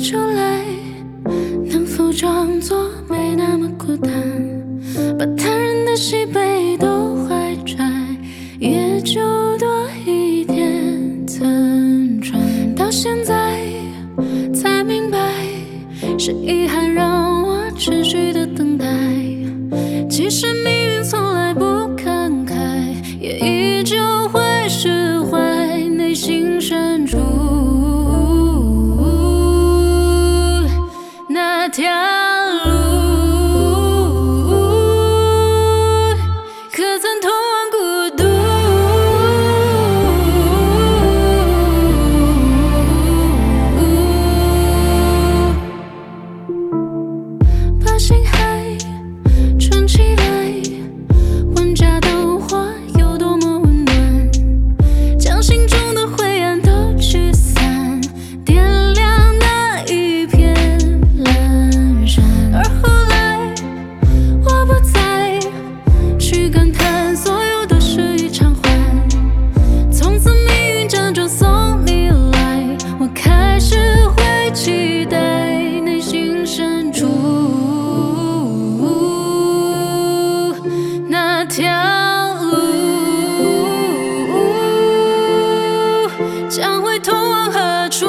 出来，能否装作没那么孤单？把他人的喜悲都怀揣，也就多一点尊重。到现在才明白，是遗憾让我持续的等待。其实命运从来不慷慨，也依旧会释怀内心深处那条路，可曾通往孤独？把心海撑起来，万家灯火有多么温暖，将心中的灰暗都驱散，点亮那一片蓝山。而后来我不再去感叹，所有都是一场幻，从此命运将就送你来，我开始会期待内心深处那条路，将会通往何处？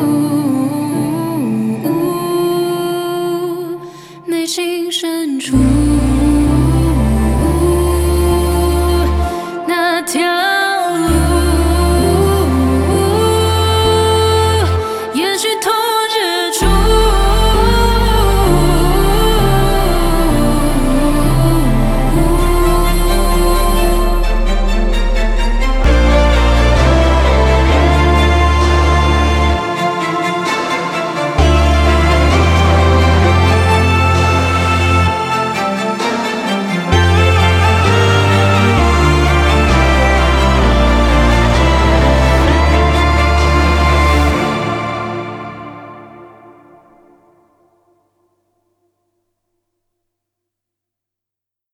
内心深处。